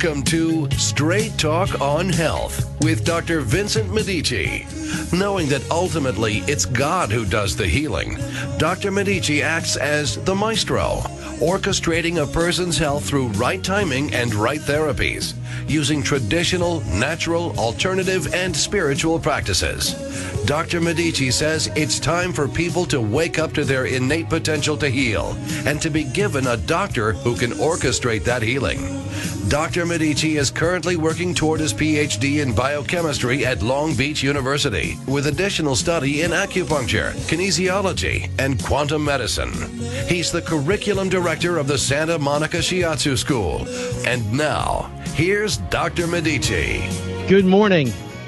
Welcome to Straight Talk on Health with Dr. Vincent Medici. Knowing that ultimately it's God who does the healing, Dr. Medici acts as the maestro, orchestrating a person's health through right timing and right therapies, using traditional, natural, alternative, and spiritual practices. Dr. Medici says it's time for people to wake up to their innate potential to heal and to be given a doctor who can orchestrate that healing. Dr. Medici is currently working toward his PhD in biochemistry at Long Beach University with additional study in acupuncture, kinesiology, and quantum medicine. He's the curriculum director of the Santa Monica Shiatsu School. And now, here's Dr. Medici. Good morning.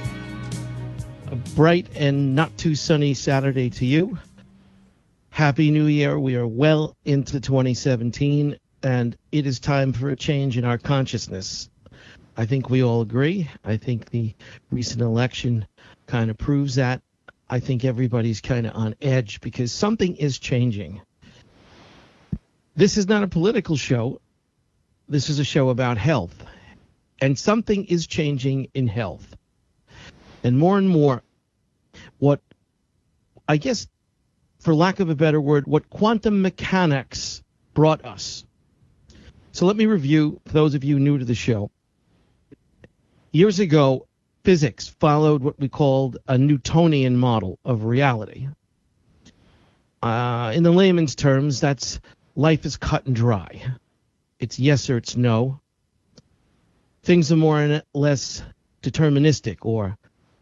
A bright and not too sunny Saturday to you. Happy New Year. We are well into 2017. And it is time for a change in our consciousness. I think we all agree. I think the recent election kind of proves that. I think everybody's kind of on edge because something is changing. This is not a political show. This is a show about health. And something is changing in health. And more, what, I guess, for lack of a better word, what quantum mechanics brought us. So let me review, for those of you new to the show. Years ago, physics followed what we called a Newtonian model of reality. In the layman's terms, that's life is cut and dry. It's yes or it's no. Things are more or less deterministic, or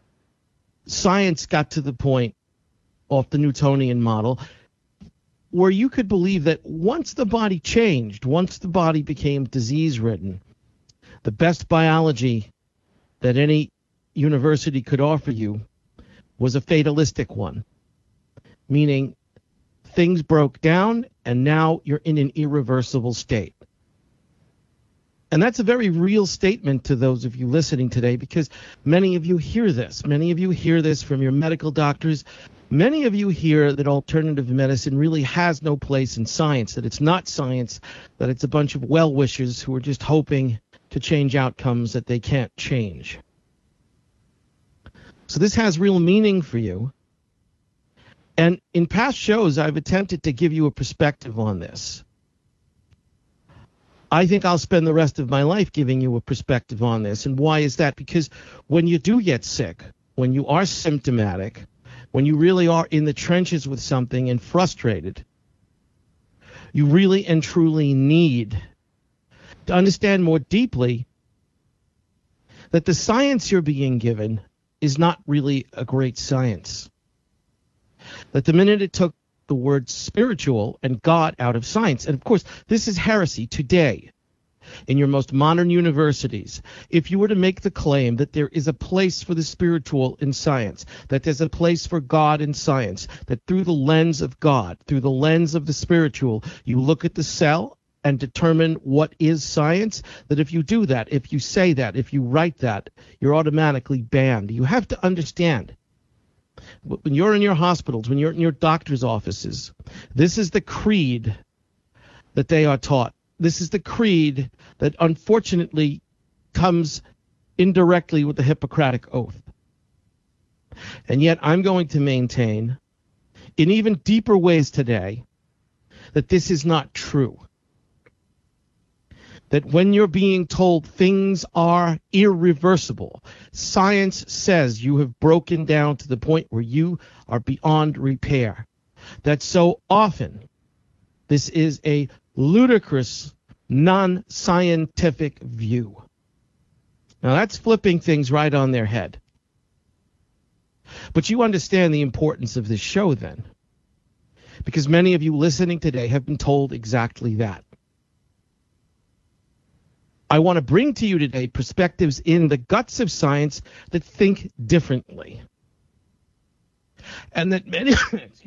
science got to the point off the Newtonian model where you could believe that once the body changed, once the body became disease-ridden, the best biology that any university could offer you was a fatalistic one, meaning things broke down and now you're in an irreversible state. And that's a very real statement to those of you listening today, because many of you hear this. Many of you hear this from your medical doctors. Many of you hear that alternative medicine really has no place in science, that it's not science, that it's a bunch of well-wishers who are just hoping to change outcomes that they can't change. So this has real meaning for you. And in past shows, I've attempted to give you a perspective on this. I think I'll spend the rest of my life giving you a perspective on this. And why is that? Because when you do get sick, when you are symptomatic, when you really are in the trenches with something and frustrated, you really and truly need to understand more deeply that the science you're being given is not really a great science. That the minute it took the word spiritual and God out of science, and of course, this is heresy today. In your most modern universities, if you were to make the claim that there is a place for the spiritual in science, that there's a place for God in science, that through the lens of God, through the lens of the spiritual, you look at the cell and determine what is science, that if you do that, if you say that, if you write that, you're automatically banned. You have to understand, when you're in your hospitals, when you're in your doctor's offices, this is the creed that they are taught. This is the creed that unfortunately comes indirectly with the Hippocratic Oath. And yet I'm going to maintain in even deeper ways today that this is not true. That when you're being told things are irreversible, science says you have broken down to the point where you are beyond repair, that so often this is a ludicrous, non-scientific view. Now that's flipping things right on their head. But you understand the importance of this show then, because many of you listening today have been told exactly that. I want to bring to you today perspectives in the guts of science that think differently. And that many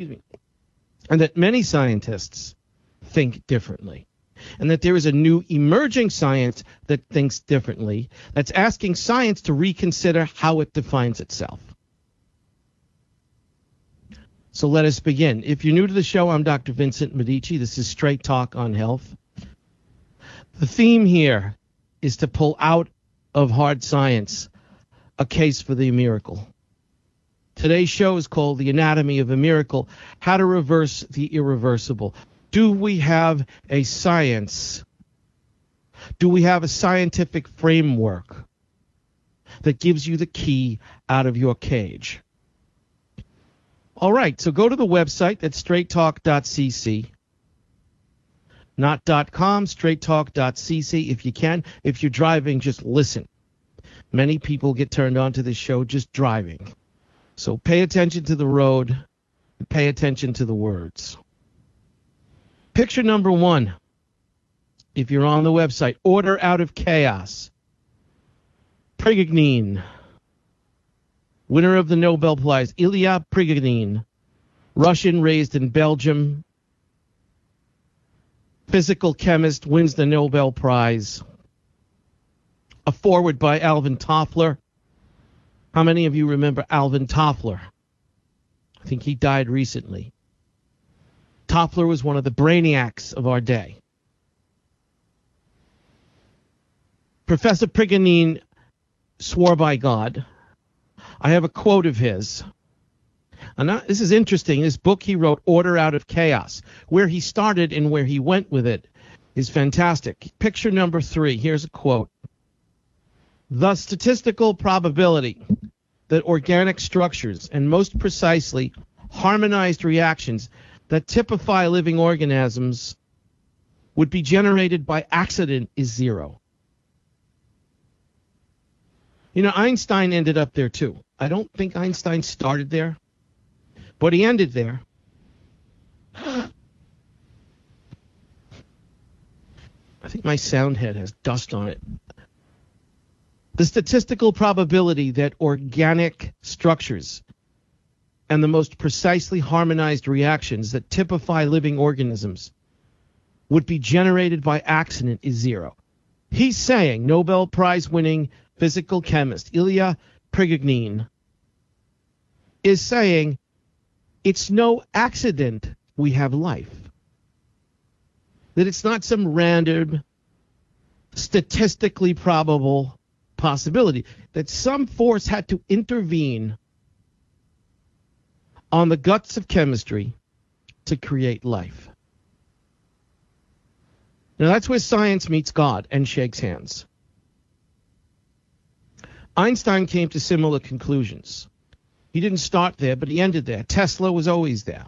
many scientists think differently. And that there is a new emerging science that thinks differently, that's asking science to reconsider how it defines itself. So let us begin. If you're new to the show, I'm Dr. Vincent Medici. This is Straight Talk on Health. The theme here is to pull out of hard science a case for the miracle. Today's show is called The Anatomy of a Miracle, How to Reverse the Irreversible. Do we have a science? Do we have a scientific framework that gives you the key out of your cage? All right, so go to the website. That's straighttalk.cc. Not .com, straighttalk.cc if you can. If you're driving, just listen. Many people get turned on to this show just driving. So pay attention to the road, and pay attention to the words. Picture number 1, if you're on the website, Order Out of Chaos. Prigogine, winner of the Nobel Prize, Ilya Prigogine, Russian, raised in Belgium, physical chemist, wins the Nobel Prize. A foreword by Alvin Toffler. How many of you remember Alvin Toffler? I think he died recently. Toffler was one of the brainiacs of our day. Professor Prigogine swore by God. I have a quote of his. And this is interesting. This book he wrote, Order Out of Chaos, where he started and where he went with it is fantastic. Picture number 3. Here's a quote. The statistical probability that organic structures, and most precisely harmonized reactions that typify living organisms, would be generated by accident is 0. You know, Einstein ended up there too. I don't think Einstein started there, but he ended there. I think my sound head has dust on it. The statistical probability that organic structures and the most precisely harmonized reactions that typify living organisms would be generated by accident is 0. He's saying, Nobel Prize winning physical chemist Ilya Prigogine is saying, it's no accident we have life. That it's not some random, statistically probable possibility, that some force had to intervene on the guts of chemistry to create life. Now that's where science meets God and shakes hands. Einstein came to similar conclusions. He didn't start there, but he ended there. Tesla was always there.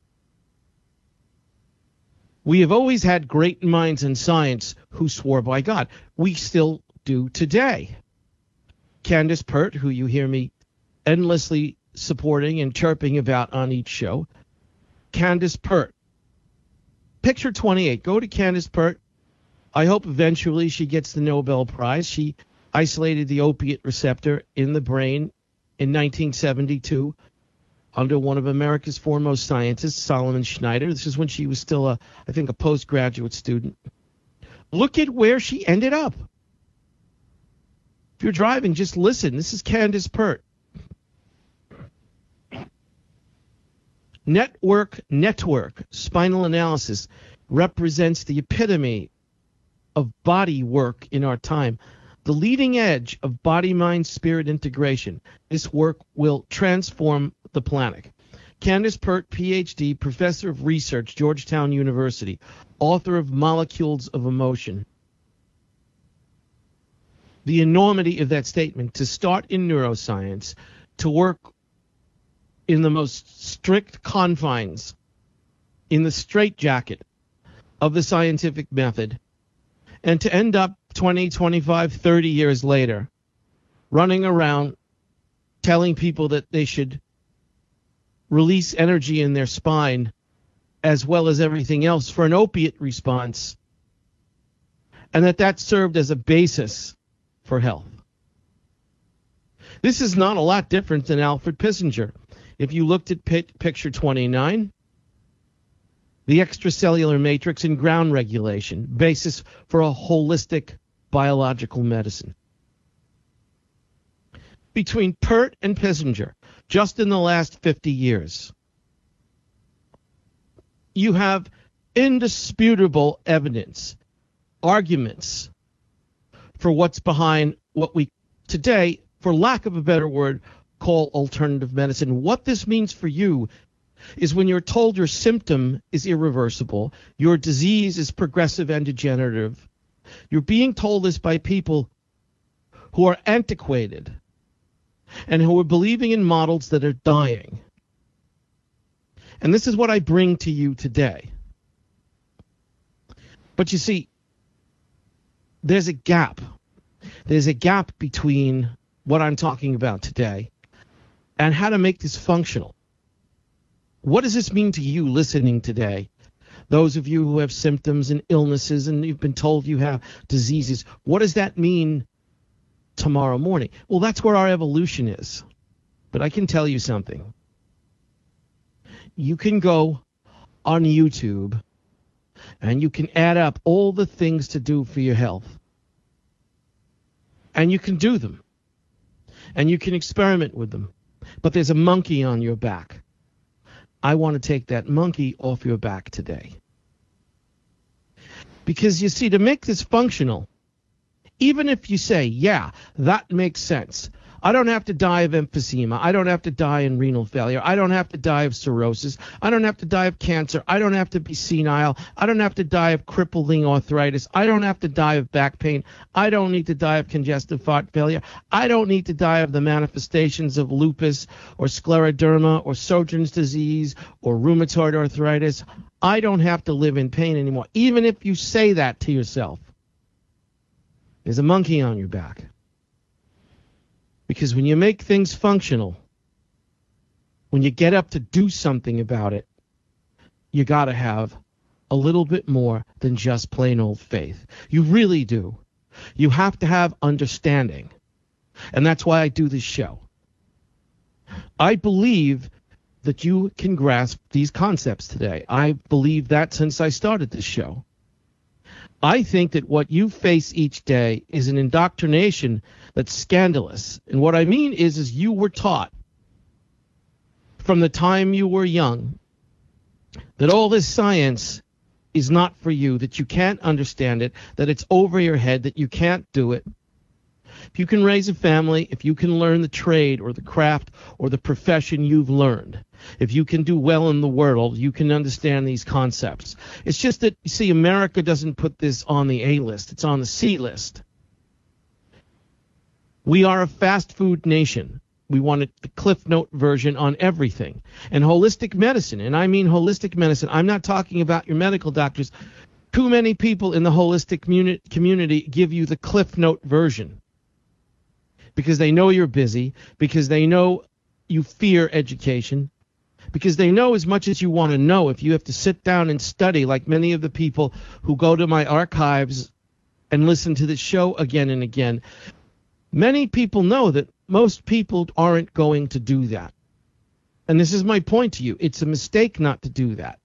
We have always had great minds in science who swore by God. We still do today. Candace Pert, who you hear me endlessly supporting and chirping about on each show. Candace Pert. Picture 28. Go to Candace Pert. I hope eventually she gets the Nobel Prize. She isolated the opiate receptor in the brain in 1972 under one of America's foremost scientists, Solomon Schneider. This is when she was still, I think, a postgraduate student. Look at where she ended up. If you're driving, just listen. This is Candace Pert. Network spinal analysis represents the epitome of body work in our time. The leading edge of body-mind-spirit integration. This work will transform the planet. Candace Pert, Ph.D., Professor of Research, Georgetown University, author of Molecules of Emotion. The enormity of that statement, to start in neuroscience, to work in the most strict confines, in the straitjacket of the scientific method, and to end up 20, 25, 30 years later, running around telling people that they should release energy in their spine as well as everything else for an opiate response, and that served as a basis for health. This is not a lot different than Alfred Pissinger. If you looked at picture 29, the extracellular matrix and ground regulation, basis for a holistic biological medicine. Between Pert and Pissinger, just in the last 50 years, you have indisputable evidence, arguments for what's behind what we today, for lack of a better word, call alternative medicine. What this means for you is when you're told your symptom is irreversible, your disease is progressive and degenerative, you're being told this by people who are antiquated and who are believing in models that are dying. And this is what I bring to you today. But you see, there's a gap. There's a gap between what I'm talking about today and how to make this functional. What does this mean to you listening today? Those of you who have symptoms and illnesses and you've been told you have diseases, what does that mean tomorrow morning? Well, that's where our evolution is. But I can tell you something. You can go on YouTube and you can add up all the things to do for your health. And you can do them. And you can experiment with them. But there's a monkey on your back. I want to take that monkey off your back today. Because you see, to make this functional, even if you say, yeah, that makes sense. I don't have to die of emphysema. I don't have to die in renal failure. I don't have to die of cirrhosis. I don't have to die of cancer. I don't have to be senile. I don't have to die of crippling arthritis. I don't have to die of back pain. I don't need to die of congestive heart failure. I don't need to die of the manifestations of lupus or scleroderma or Sjogren's disease or rheumatoid arthritis. I don't have to live in pain anymore. Even if you say that to yourself, there's a monkey on your back. Because when you make things functional, when you get up to do something about it, you got to have a little bit more than just plain old faith. You really do. You have to have understanding. And that's why I do this show. I believe that you can grasp these concepts today. I believe that since I started this show. I think that what you face each day is an indoctrination that's scandalous. And what I mean is you were taught from the time you were young that all this science is not for you, that you can't understand it, that it's over your head, that you can't do it. If you can raise a family, if you can learn the trade or the craft or the profession you've learned, if you can do well in the world, you can understand these concepts. It's just that, you see, America doesn't put this on the A list. It's on the C list. We are a fast food nation. We wanted the Cliff Note version on everything. And holistic medicine, and I mean holistic medicine, I'm not talking about your medical doctors. Too many people in the holistic community give you the Cliff Note version because they know you're busy, because they know you fear education, because they know as much as you want to know. If you have to sit down and study, like many of the people who go to my archives and listen to this show again and again, many people know that most people aren't going to do that. And this is my point to you. It's a mistake not to do that.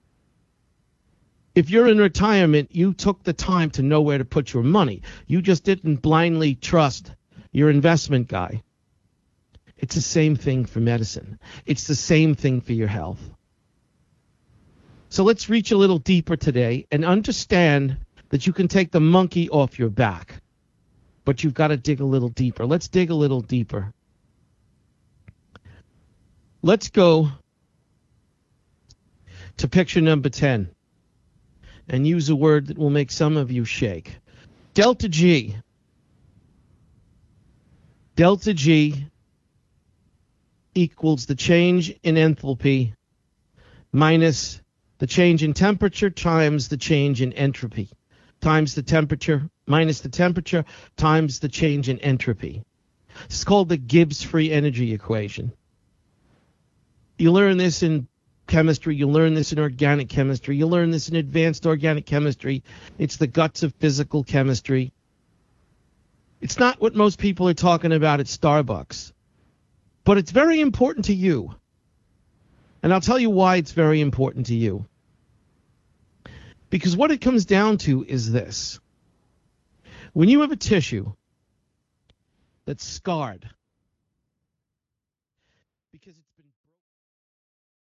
If you're in retirement, you took the time to know where to put your money. You just didn't blindly trust your investment guy. It's the same thing for medicine. It's the same thing for your health. So let's reach a little deeper today and understand that you can take the monkey off your back, but you've got to dig a little deeper. Let's dig a little deeper. Let's go to picture number 10 and use a word that will make some of you shake. Delta G. Delta G equals the change in enthalpy minus the change in temperature times the change in entropy, times the temperature minus the temperature times the change in entropy. It's called the Gibbs free energy equation. You learn this in chemistry, you learn this in organic chemistry, you learn this in advanced organic chemistry. It's the guts of physical chemistry. It's not what most people are talking about at Starbucks. But it's very important to you. And I'll tell you why it's very important to you. Because what it comes down to is this. When you have a tissue that's scarred,